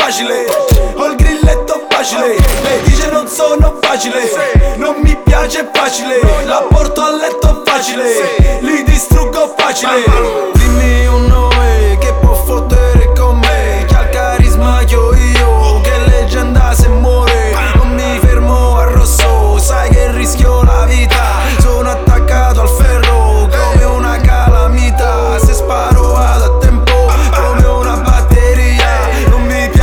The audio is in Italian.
facile, ho il grilletto facile. Lei dice non sono facile, non mi piace facile, la porto a letto